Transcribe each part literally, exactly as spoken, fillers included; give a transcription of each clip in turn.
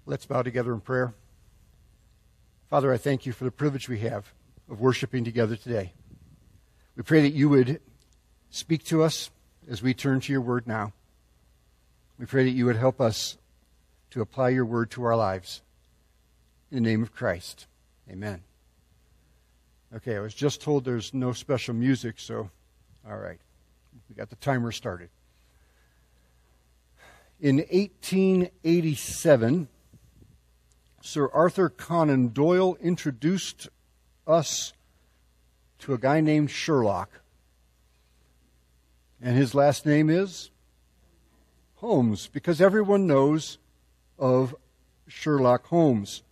Let's bow together in prayer. Father, I thank you for the privilege we have of worshiping together today. We pray that you would speak to us as we turn to your word now. We pray that you would help us to apply your word to our lives. In the name of Christ, amen. Okay, I was just told there's no special music, so all right. We got the timer started. In eighteen eighty-seven, Sir Arthur Conan Doyle introduced us to a guy named Sherlock. And his last name is Holmes, because everyone knows of Sherlock Holmes.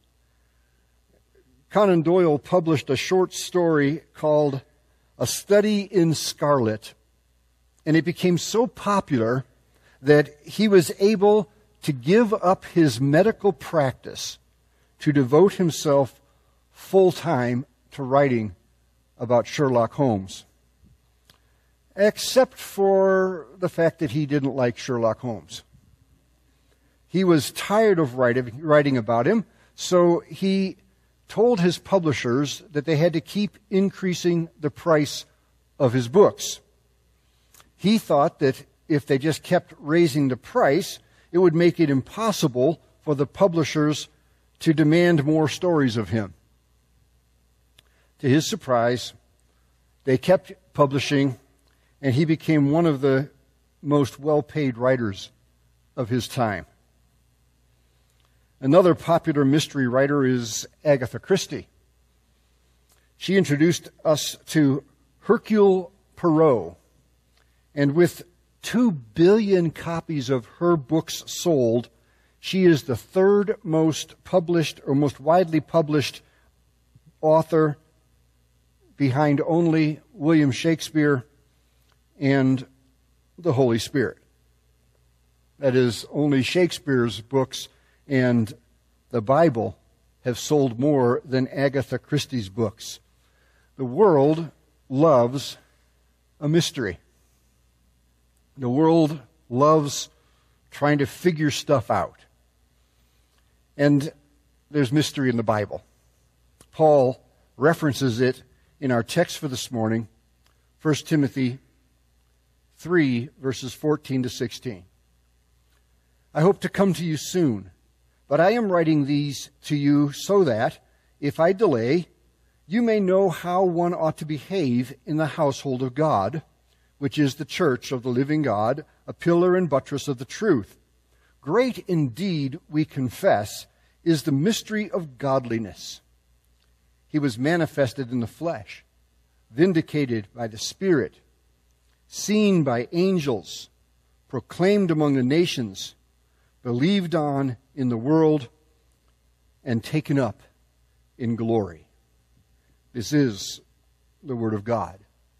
Conan Doyle published a short story called A Study in Scarlet, and it became so popular that he was able to give up his medical practice to devote himself full-time to writing about Sherlock Holmes, except for the fact that he didn't like Sherlock Holmes. He was tired of writing, writing about him, so he told his publishers that they had to keep increasing the price of his books. He thought that if they just kept raising the price, it would make it impossible for the publishers to demand more stories of him. To his surprise, they kept publishing, and he became one of the most well-paid writers of his time. Another popular mystery writer is Agatha Christie. She introduced us to Hercule Poirot, and with two billion copies of her books sold, she is the third most published or most widely published author behind only William Shakespeare and the Holy Spirit. That is, only Shakespeare's books and the Bible have sold more than Agatha Christie's books. The world loves a mystery. The world loves trying to figure stuff out. And there's mystery in the Bible. Paul references it in our text for this morning, First Timothy three, verses fourteen to sixteen. I hope to come to you soon, but I am writing these to you so that, if I delay, you may know how one ought to behave in the household of God, which is the church of the living God, a pillar and buttress of the truth. Great indeed, we confess, is the mystery of godliness. He was manifested in the flesh, vindicated by the Spirit, seen by angels, proclaimed among the nations, believed on in the world, and taken up in glory. This is the Word of God.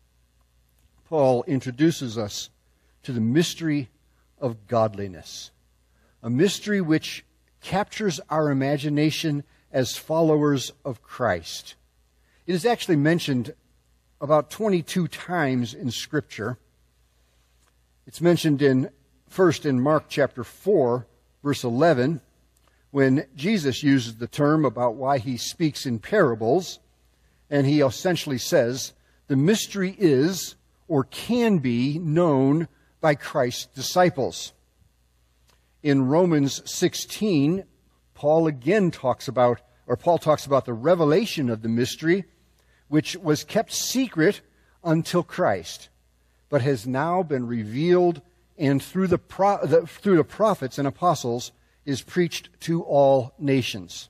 Paul introduces us to the mystery of godliness, a mystery which captures our imagination as followers of Christ. It is actually mentioned about twenty-two times in Scripture. It's mentioned in first in Mark chapter four, verse eleven, when Jesus uses the term about why he speaks in parables, and he essentially says, the mystery is or can be known by Christ's disciples. In Romans sixteen, Paul again talks about, or Paul talks about the revelation of the mystery, which was kept secret until Christ, but has now been revealed, and through the, pro- the through the prophets and apostles is preached to all nations.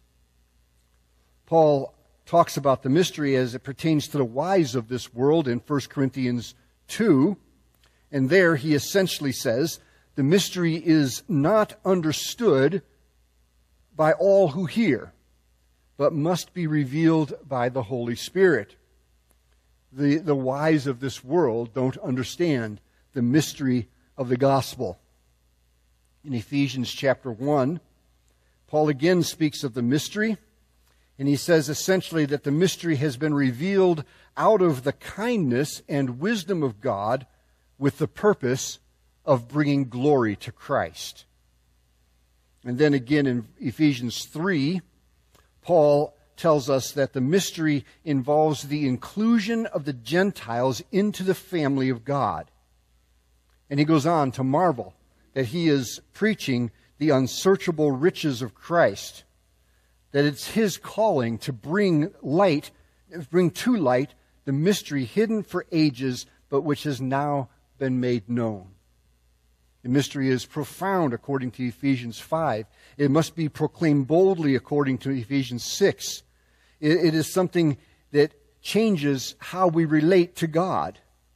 Paul talks about the mystery as it pertains to the wise of this world in First Corinthians two, and there he essentially says the mystery is not understood by all who hear, but must be revealed by the Holy Spirit. The, the wise of this world don't understand the mystery of the gospel. In Ephesians chapter one, Paul again speaks of the mystery, and he says essentially that the mystery has been revealed out of the kindness and wisdom of God with the purpose of bringing glory to Christ. And then again in Ephesians three, Paul tells us that the mystery involves the inclusion of the Gentiles into the family of God. And he goes on to marvel that he is preaching the unsearchable riches of Christ, that it's his calling to bring light, bring to light the mystery hidden for ages, but which has now been made known. The mystery is profound according to Ephesians five. It must be proclaimed boldly according to Ephesians six. It, it is something that changes how we relate to God.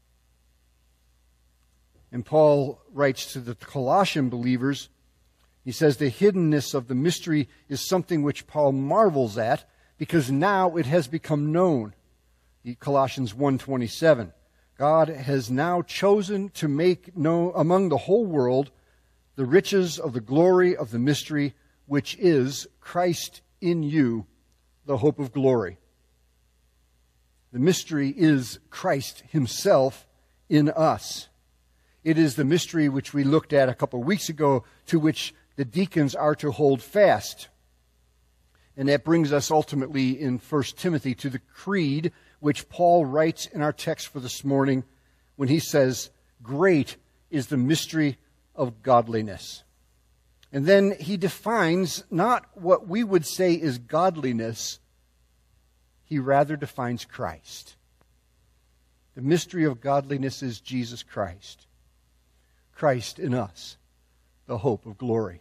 And Paul writes to the Colossian believers, he says the hiddenness of the mystery is something which Paul marvels at because now it has become known. Colossians one twenty-seven. God has now chosen to make known among the whole world the riches of the glory of the mystery, which is Christ in you, the hope of glory. The mystery is Christ himself in us. It is the mystery which we looked at a couple of weeks ago, to which the deacons are to hold fast. And that brings us ultimately in First Timothy to the creed, which Paul writes in our text for this morning when he says, "Great is the mystery of godliness." And then he defines not what we would say is godliness, he rather defines Christ. The mystery of godliness is Jesus Christ. Christ in us, the hope of glory.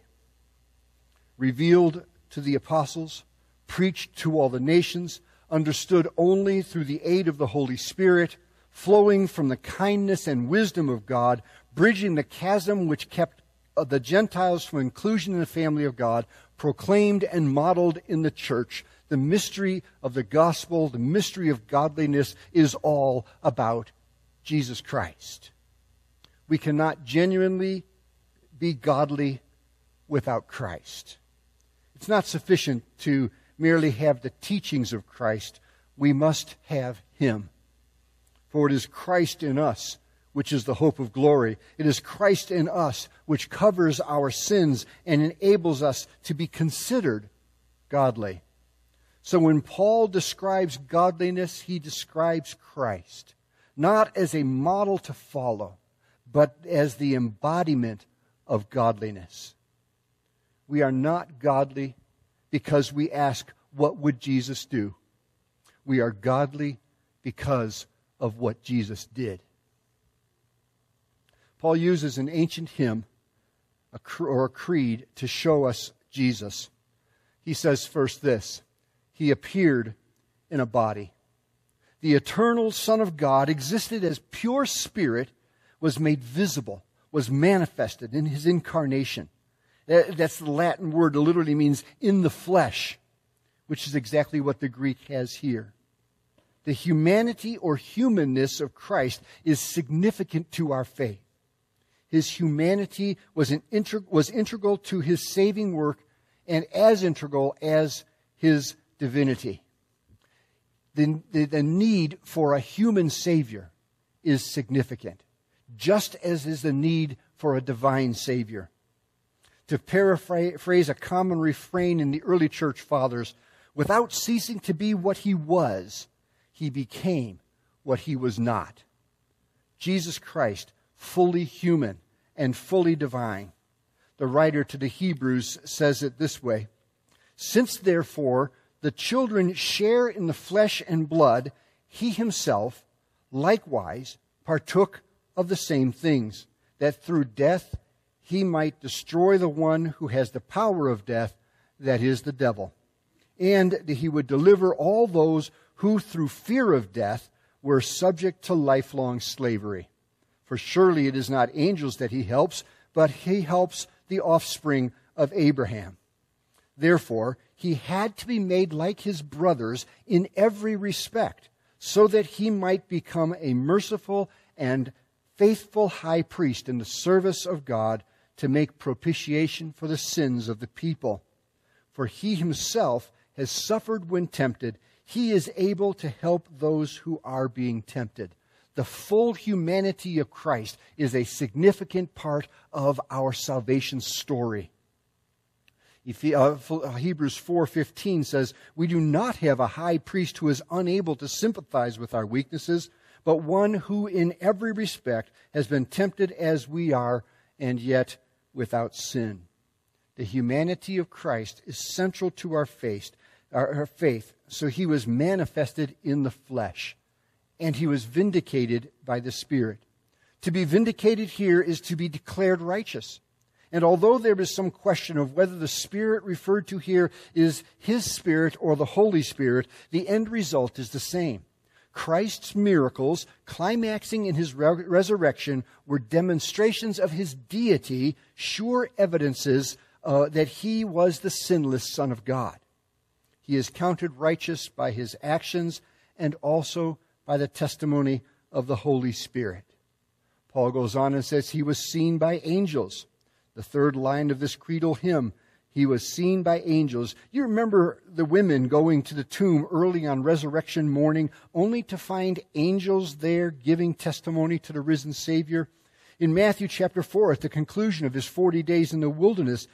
Revealed to the apostles, preached to all the nations, understood only through the aid of the Holy Spirit, flowing from the kindness and wisdom of God, bridging the chasm which kept the Gentiles from inclusion in the family of God, proclaimed and modeled in the church. The mystery of the gospel, the mystery of godliness is all about Jesus Christ. We cannot genuinely be godly without Christ. It's not sufficient to merely have the teachings of Christ. We must have Him. For it is Christ in us, which is the hope of glory. It is Christ in us, which covers our sins and enables us to be considered godly. So when Paul describes godliness, he describes Christ, not as a model to follow, but as the embodiment of godliness. We are not godly because we ask, what would Jesus do? We are godly because of what Jesus did. Paul uses an ancient hymn or a creed to show us Jesus. He says first this: He appeared in a body. The eternal Son of God existed as pure spirit, was made visible, was manifested in His incarnation. That's the Latin word that literally means in the flesh, which is exactly what the Greek has here. The humanity or humanness of Christ is significant to our faith. His humanity was, an integ- was integral to His saving work and as integral as His divinity. The, the, the need for a human Savior is significant, just as is the need for a divine Savior. To paraphrase a common refrain in the early church fathers, without ceasing to be what He was, He became what He was not. Jesus Christ, fully human and fully divine. The writer to the Hebrews says it this way: Since therefore the children share in the flesh and blood, He Himself likewise partook of the same things, that through death He might destroy the one who has the power of death, that is, the devil, and that He would deliver all those who through fear of death were subject to lifelong slavery. For surely it is not angels that He helps, but He helps the offspring of Abraham. Therefore, He had to be made like His brothers in every respect, so that He might become a merciful and faithful high priest in the service of God, to make propitiation for the sins of the people. For He Himself has suffered when tempted. He is able to help those who are being tempted. The full humanity of Christ is a significant part of our salvation story. Hebrews four fifteen says, "We do not have a high priest who is unable to sympathize with our weaknesses, but one who in every respect has been tempted as we are, and yet without sin." The humanity of Christ is central to our faith, our faith. So he was manifested in the flesh, and he was vindicated by the Spirit. To be vindicated here is to be declared righteous. And although there is some question of whether the Spirit referred to here is His Spirit or the Holy Spirit, the end result is the same. Christ's miracles, climaxing in His re- resurrection, were demonstrations of His deity, sure evidences uh, that He was the sinless Son of God. He is counted righteous by His actions and also by the testimony of the Holy Spirit. Paul goes on and says He was seen by angels. The third line of this creedal hymn, He was seen by angels. You remember the women going to the tomb early on resurrection morning only to find angels there giving testimony to the risen Savior? In Matthew chapter four, at the conclusion of His forty days in the wilderness,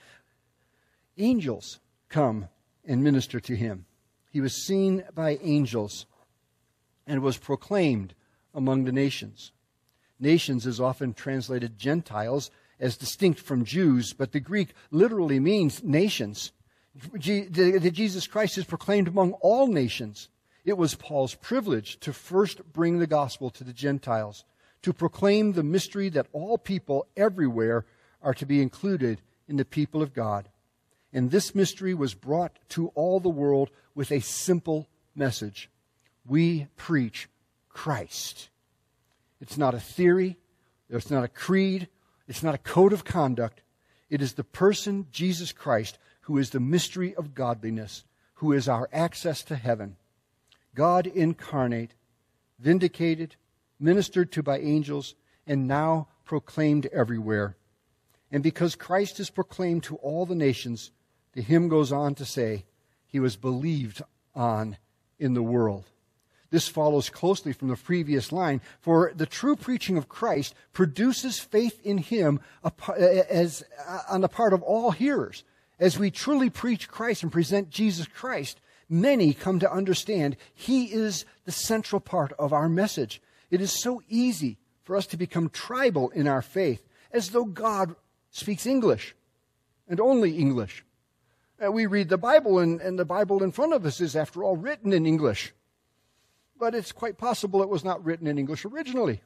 angels come and minister to Him. He was seen by angels and was proclaimed among the nations. Nations is often translated Gentiles, as distinct from Jews, but the Greek literally means nations. That Jesus Christ is proclaimed among all nations. It was Paul's privilege to first bring the gospel to the Gentiles, to proclaim the mystery that all people everywhere are to be included in the people of God. And this mystery was brought to all the world with a simple message. We preach Christ. It's not a theory. It's not a creed. It's not a code of conduct. It is the person, Jesus Christ, who is the mystery of godliness, who is our access to heaven. God incarnate, vindicated, ministered to by angels, and now proclaimed everywhere. And because Christ is proclaimed to all the nations, the hymn goes on to say, He was believed on in the world. This follows closely from the previous line, for the true preaching of Christ produces faith in Him as on the part of all hearers. As we truly preach Christ and present Jesus Christ, many come to understand He is the central part of our message. It is so easy for us to become tribal in our faith, as though God speaks English, and only English. We read the Bible, and, and the Bible in front of us is, after all, written in English. But it's quite possible it was not written in English originally.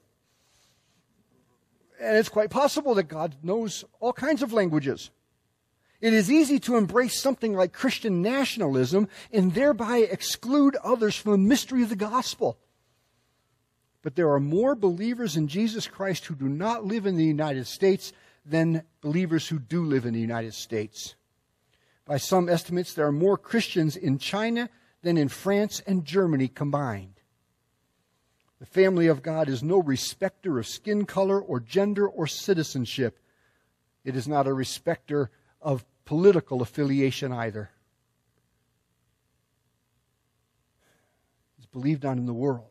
And it's quite possible that God knows all kinds of languages. It is easy to embrace something like Christian nationalism and thereby exclude others from the mystery of the gospel. But there are more believers in Jesus Christ who do not live in the United States than believers who do live in the United States. By some estimates, there are more Christians in China than in France and Germany combined. The family of God is no respecter of skin color or gender or citizenship. It is not a respecter of political affiliation either. It's believed on in the world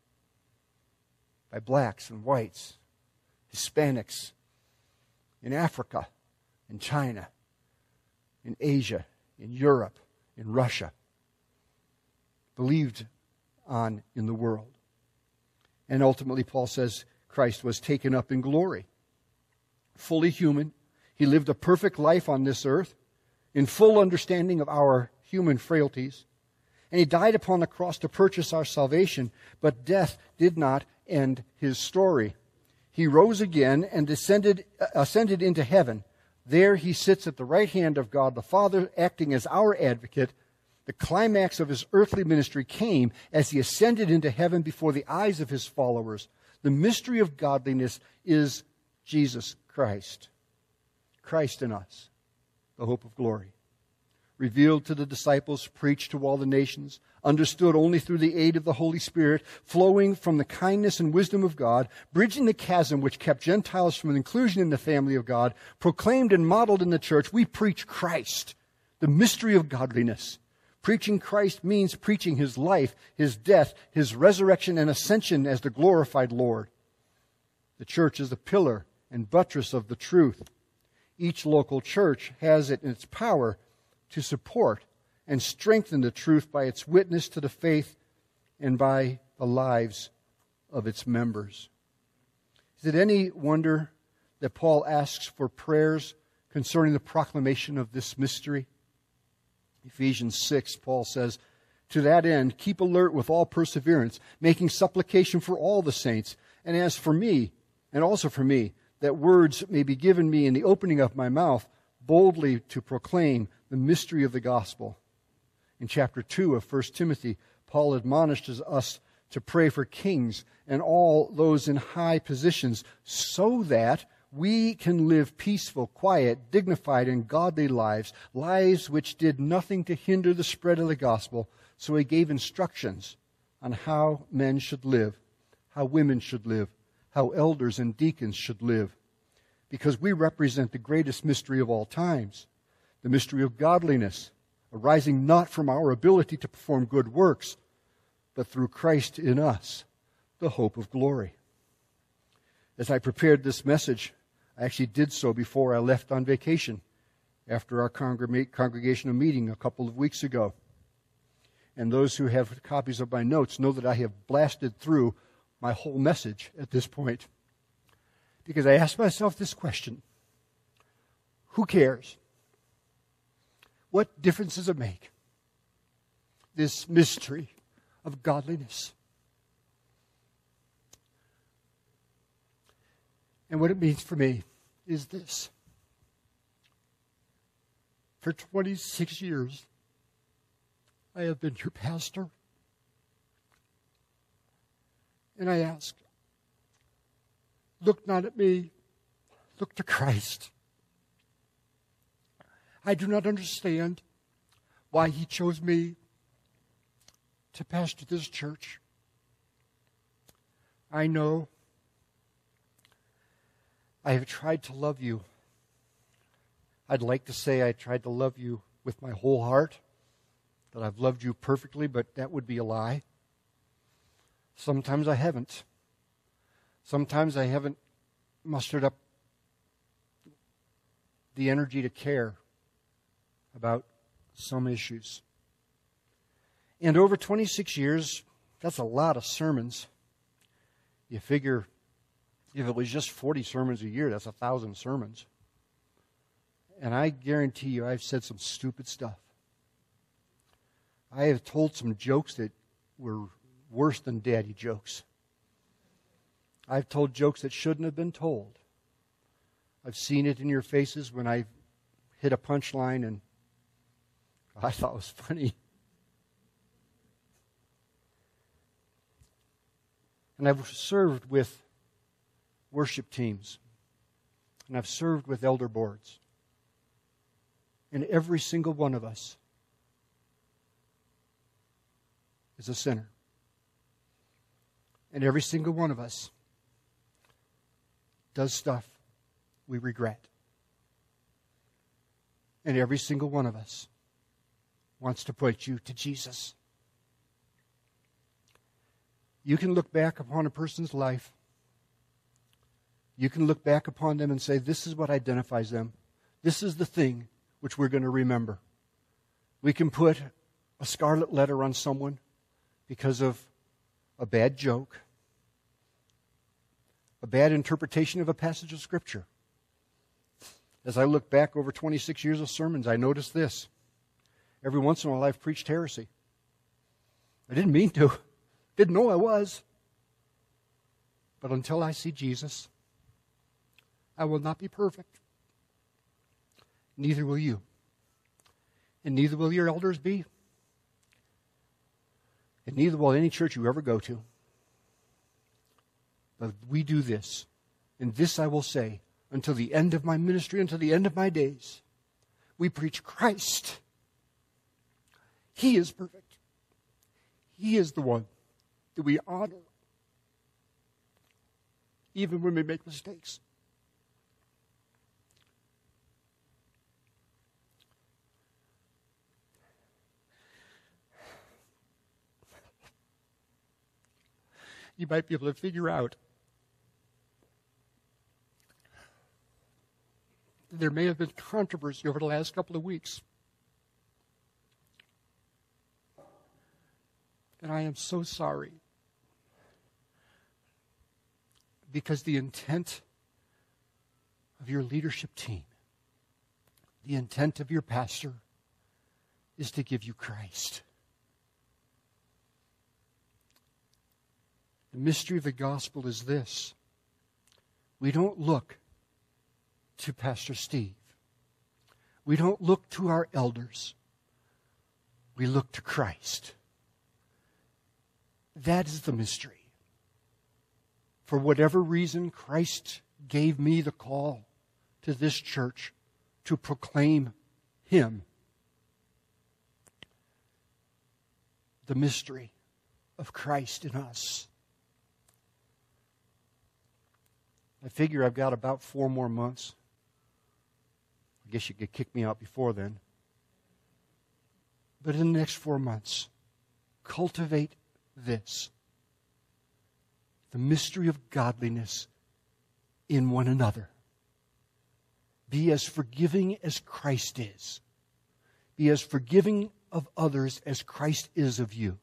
by blacks and whites, Hispanics, in Africa, in China, in Asia, in Europe, in Russia. Believed on in the world. And ultimately, Paul says, Christ was taken up in glory. Fully human, He lived a perfect life on this earth, in full understanding of our human frailties. And He died upon the cross to purchase our salvation, but death did not end His story. He rose again and descended, ascended into heaven. There He sits at the right hand of God the Father, acting as our advocate. The climax of His earthly ministry came as He ascended into heaven before the eyes of His followers. The mystery of godliness is Jesus Christ. Christ in us, the hope of glory. Revealed to the disciples, preached to all the nations, understood only through the aid of the Holy Spirit, flowing from the kindness and wisdom of God, bridging the chasm which kept Gentiles from inclusion in the family of God, proclaimed and modeled in the church, we preach Christ, the mystery of godliness. Preaching Christ means preaching His life, His death, His resurrection and ascension as the glorified Lord. The church is the pillar and buttress of the truth. Each local church has it in its power to support and strengthen the truth by its witness to the faith and by the lives of its members. Is it any wonder that Paul asks for prayers concerning the proclamation of this mystery? Ephesians six, Paul says, "To that end, keep alert with all perseverance, making supplication for all the saints. And as for me, and also for me, that words may be given me in the opening of my mouth, boldly to proclaim the mystery of the gospel." In chapter two of First Timothy, Paul admonishes us to pray for kings and all those in high positions so that we can live peaceful, quiet, dignified, and godly lives, lives which did nothing to hinder the spread of the gospel. So he gave instructions on how men should live, how women should live, how elders and deacons should live. Because we represent the greatest mystery of all times, the mystery of godliness, arising not from our ability to perform good works, but through Christ in us, the hope of glory. As I prepared this message, I actually did so before I left on vacation after our congreg- congregational meeting a couple of weeks ago. And those who have copies of my notes know that I have blasted through my whole message at this point. Because I asked myself this question: who cares? What difference does it make? This mystery of godliness. And what it means for me is this. For twenty-six years, I have been your pastor. And I ask, look not at me, look to Christ. I do not understand why he chose me to pastor this church. I know I have tried to love you. I'd like to say I tried to love you with my whole heart, that I've loved you perfectly, but that would be a lie. Sometimes I haven't. Sometimes I haven't mustered up the energy to care about some issues. And over twenty-six years, that's a lot of sermons. You figure if it was just forty sermons a year, that's a thousand sermons. And I guarantee you I've said some stupid stuff. I have told some jokes that were worse than daddy jokes. I've told jokes that shouldn't have been told. I've seen it in your faces when I hit a punchline and I thought it was funny. And I've served with worship teams. And I've served with elder boards. And every single one of us is a sinner. And every single one of us does stuff we regret. And every single one of us wants to point you to Jesus. You can look back upon a person's life. You can look back upon them and say, this is what identifies them. This is the thing which we're going to remember. We can put a scarlet letter on someone because of a bad joke, a bad interpretation of a passage of Scripture. As I look back over twenty-six years of sermons, I notice this. Every once in a while I've preached heresy. I didn't mean to. Didn't know I was. But until I see Jesus, I will not be perfect. Neither will you. And neither will your elders be. And neither will any church you ever go to. But we do this. And this I will say until the end of my ministry, until the end of my days. We preach Christ. He is perfect. He is the one that we honor, even when we make mistakes. You might be able to figure out there may have been controversy over the last couple of weeks And I am so sorry. Because the intent of your leadership team, the intent of your pastor, is to give you Christ. The mystery of the gospel is this. We don't look to Pastor Steve. We don't look to our elders. We look to Christ. That is the mystery. For whatever reason, Christ gave me the call to this church to proclaim Him. The mystery of Christ in us. I figure I've got about four more months. I guess you could kick me out before then. But in the next four months, cultivate this. The mystery of godliness in one another. Be as forgiving as Christ is. Be as forgiving of others as Christ is of you.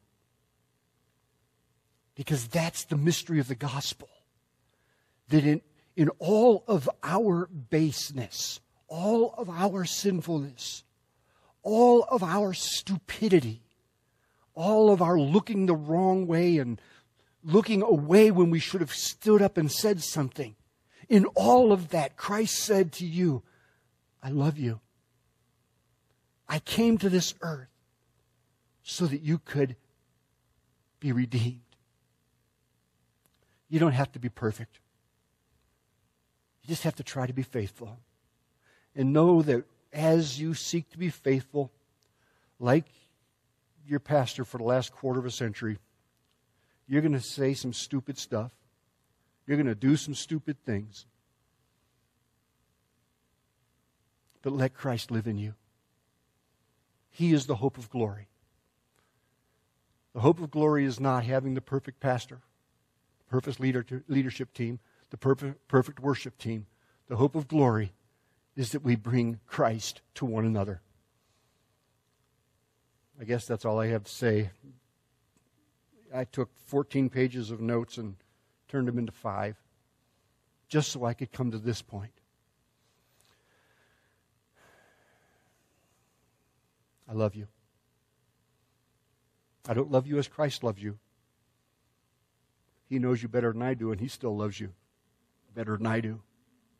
Because that's the mystery of the gospel. That in, in all of our baseness, all of our sinfulness, all of our stupidity, all of our looking the wrong way and looking away when we should have stood up and said something. In all of that, Christ said to you, I love you. I came to this earth so that you could be redeemed. You don't have to be perfect. You just have to try to be faithful. And know that as you seek to be faithful, like your pastor for the last quarter of a century, you're going to say some stupid stuff. You're going to do some stupid things. But let Christ live in you. He is the hope of glory. The hope of glory is not having the perfect pastor, the perfect leader, leadership team, the perfect, perfect worship team. The hope of glory is that we bring Christ to one another. I guess that's all I have to say. I took fourteen pages of notes and turned them into five, just so I could come to this point. I love you. I don't love you as Christ loves you. He knows you better than I do, and He still loves you better than I do.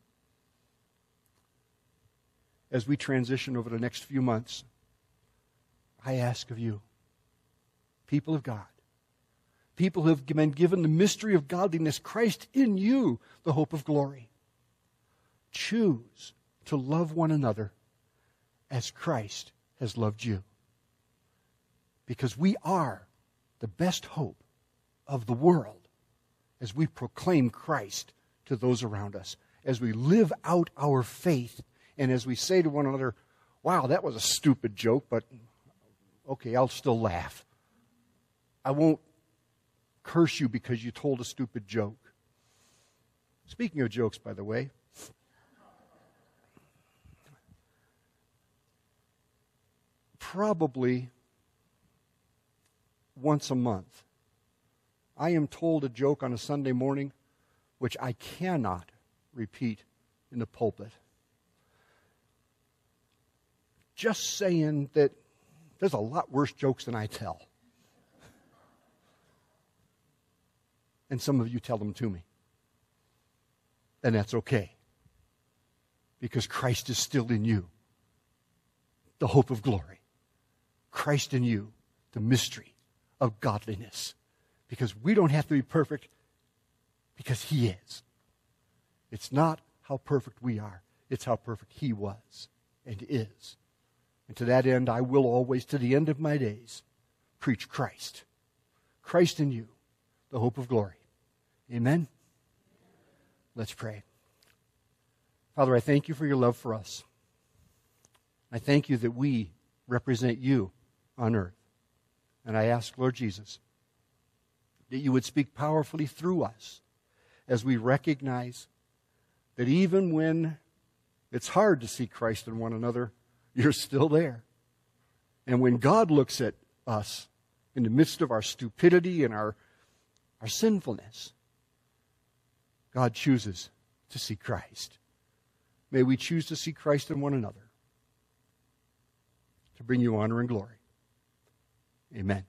As we transition over the next few months, I ask of you, people of God, people who have been given the mystery of godliness, Christ in you, the hope of glory. Choose to love one another as Christ has loved you. Because we are the best hope of the world as we proclaim Christ to those around us, as we live out our faith, and as we say to one another, wow, that was a stupid joke, but okay, I'll still laugh. I won't curse you because you told a stupid joke. Speaking of jokes, by the way, probably once a month, I am told a joke on a Sunday morning which I cannot repeat in the pulpit. Just saying that there's a lot worse jokes than I tell. And some of you tell them to me. And that's okay. Because Christ is still in you. The hope of glory. Christ in you. The mystery of godliness. Because we don't have to be perfect. Because He is. It's not how perfect we are. It's how perfect He was and is. And to that end, I will always, to the end of my days, preach Christ. Christ in you. The hope of glory. Amen? Let's pray. Father, I thank You for Your love for us. I thank You that we represent You on earth. And I ask, Lord Jesus, that You would speak powerfully through us as we recognize that even when it's hard to see Christ in one another, You're still there. And when God looks at us in the midst of our stupidity and our, our sinfulness, God chooses to see Christ. May we choose to see Christ in one another, to bring you honor and glory. Amen.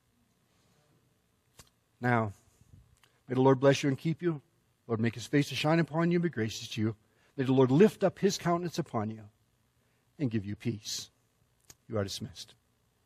Now, may the Lord bless you and keep you. Lord, make his face to shine upon you and be gracious to you. May the Lord lift up his countenance upon you and give you peace. You are dismissed.